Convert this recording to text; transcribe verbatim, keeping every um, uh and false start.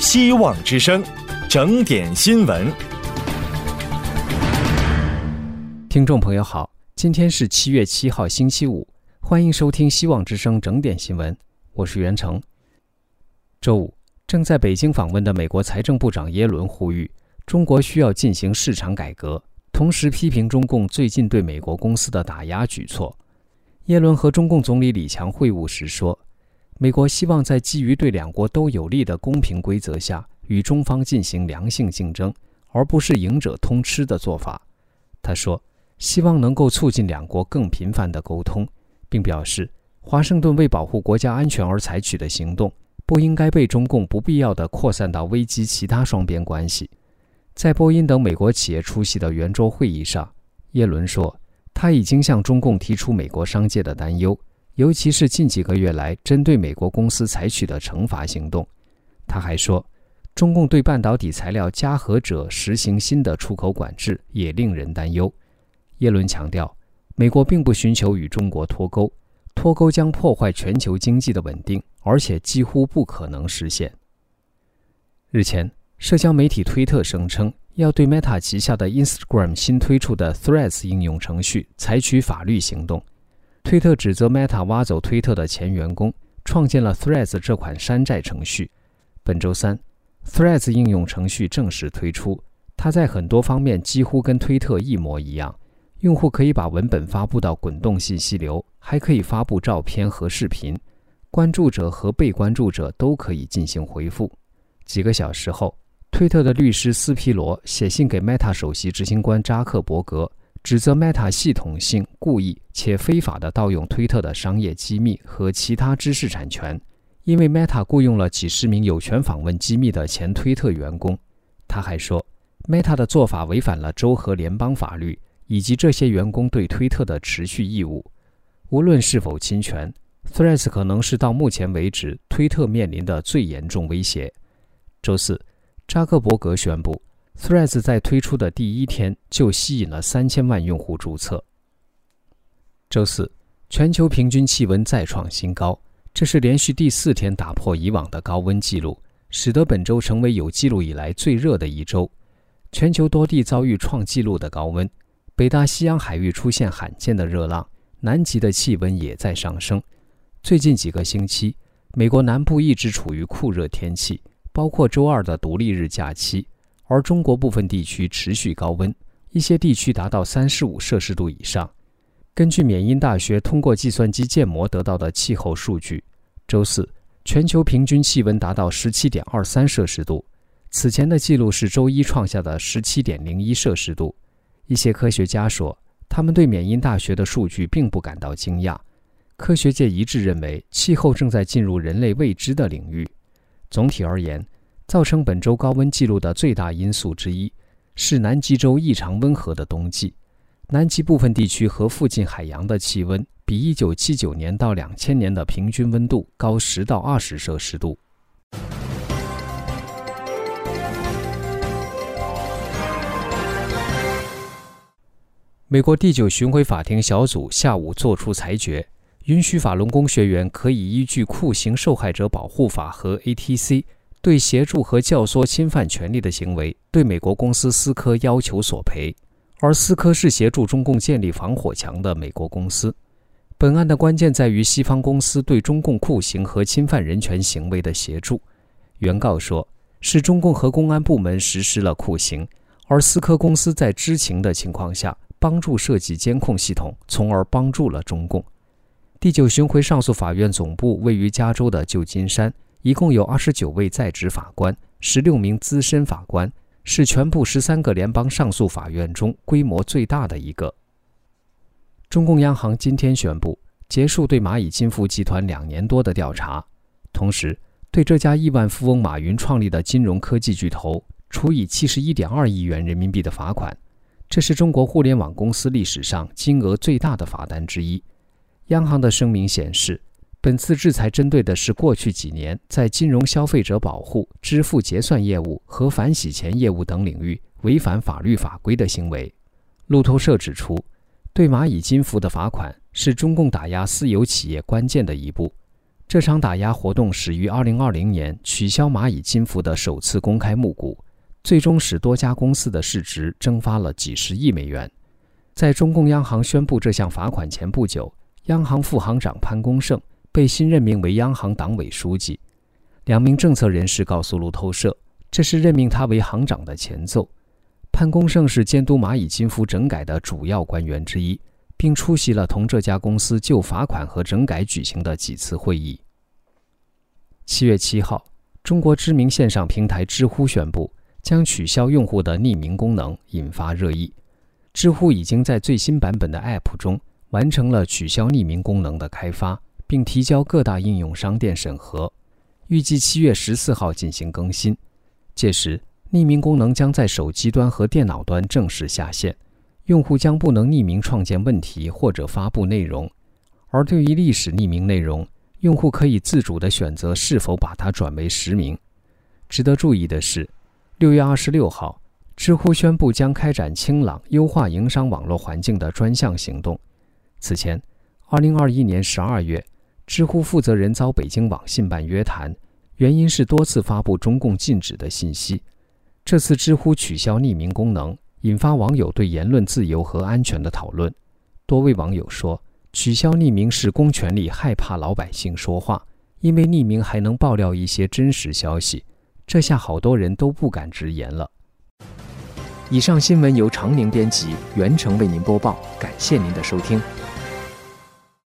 希望之声，整点新闻。 听众朋友好，今天是七月七号星期五，欢迎收听希望之声整点新闻，我是袁成。周五，正在北京访问的美国财政部长耶伦呼吁中国需要进行市场改革，同时批评中共最近对美国公司的打压举措。耶伦和中共总理李强会晤时说，美国希望在基于对两国都有利的公平规则下与中方进行良性竞争，而不是赢者通吃的做法。他说，希望能够促进两国更频繁的沟通，并表示华盛顿为保护国家安全而采取的行动不应该被中共不必要地扩散到危及其他双边关系。在波音等美国企业出席的圆桌会议上，耶伦说，他已经向中共提出美国商界的担忧，尤其是近几个月来针对美国公司采取的惩罚行动。他还说，中共对半导体材料嘉禾者实行新的出口管制也令人担忧。耶伦强调，美国并不寻求与中国脱钩，脱钩将破坏全球经济的稳定，而且几乎不可能实现。日前，社交媒体推特声称要对 Meta 旗下的 Instagram 新推出的 Threads 应用程序采取法律行动。推特指责 Meta 挖走推特的前员工，创建了 Threads 这款山寨程序。本周三， Threads 应用程序正式推出，它在很多方面几乎跟推特一模一样。用户可以把文本发布到滚动信息流，还可以发布照片和视频，关注者和被关注者都可以进行回复。几个小时后，推特的律师斯皮罗写信给 Meta 首席执行官扎克伯格，指责 Meta 系统性、故意且非法地盗用推特的商业机密和其他知识产权，因为 Meta 雇佣了几十名有权访问机密的前推特员工。他还说， Meta 的做法违反了州和联邦法律，以及这些员工对推特的持续义务。无论是否侵权， Threads 可能是到目前为止推特面临的最严重威胁。周四，扎克伯格宣布， Threads 在推出的第一天就吸引了三千万用户注册。周四，全球平均气温再创新高，这是连续第四天打破以往的高温记录，使得本周成为有记录以来最热的一周。全球多地遭遇创纪录的高温，北大西洋海域出现罕见的热浪，南极的气温也在上升。最近几个星期，美国南部一直处于酷热天气，包括周二的独立日假期，而中国部分地区持续高温，一些地区达到三十五摄氏度以上。根据缅因大学通过计算机建模得到的气候数据，周四，全球平均气温达到 十七点二三摄氏度，此前的记录是周一创下的 十七点零一摄氏度。一些科学家说，他们对缅因大学的数据并不感到惊讶。科学界一致认为，气候正在进入人类未知的领域。总体而言，造成本周高温记录的最大因素之一是南极洲异常温和的冬季。南极部分地区和附近海洋的气温比一九七九年到两千年的平均温度高十到二十摄氏度。美国第九巡回法庭小组下午作出裁决，允许法轮功学员可以依据酷刑受害者保护法和 A T C 对协助和教唆侵犯权利的行为，对美国公司思科要求索赔。而思科是协助中共建立防火墙的美国公司。本案的关键在于西方公司对中共酷刑和侵犯人权行为的协助。原告说，是中共和公安部门实施了酷刑，而思科公司在知情的情况下帮助设计监控系统，从而帮助了中共。第九巡回上诉法院总部位于加州的旧金山，一共有二十九位在职法官，十六名资深法官，是全部十三个联邦上诉法院中规模最大的一个。中共央行今天宣布结束对蚂蚁金服集团两年多的调查，同时对这家亿万富翁马云创立的金融科技巨头处以 七十一点二亿元人民币的罚款，这是中国互联网公司历史上金额最大的罚单之一。央行的声明显示，本次制裁针对的是过去几年在金融消费者保护、支付结算业务和反洗钱业务等领域违反法律法规的行为。路透社指出，对蚂蚁金服的罚款是中共打压私有企业关键的一步。 这场打压活动始于二零二零年取消蚂蚁金服的首次公开募股，最终使多家公司的市值蒸发了几十亿美元。在中共央行宣布这项罚款前不久，央行副行长潘功胜被新任命为央行党委书记。两名政策人士告诉路透社，这是任命他为行长的前奏。潘功胜是监督蚂蚁金服整改的主要官员之一，并出席了同这家公司就罚款和整改举行的几次会议。七月七号，中国知名线上平台知乎宣布将取消用户的匿名功能，引发热议。知乎已经在最新版本的 App 中完成了取消匿名功能的开发，并提交各大应用商店审核，预计七月十四号进行更新。届时，匿名功能将在手机端和电脑端正式下线，用户将不能匿名创建问题或者发布内容。而对于历史匿名内容，用户可以自主地选择是否把它转为实名。值得注意的是，六月二十六号，知乎宣布将开展清朗优化营商网络环境的专项行动。此前，二零二一年十二月，知乎负责人遭北京网信办约谈，原因是多次发布中共禁止的信息。这次知乎取消匿名功能，引发网友对言论自由和安全的讨论。多位网友说，取消匿名是公权力害怕老百姓说话，因为匿名还能爆料一些真实消息，这下好多人都不敢直言了。以上新闻由常宁编辑，袁成为您播报，感谢您的收听。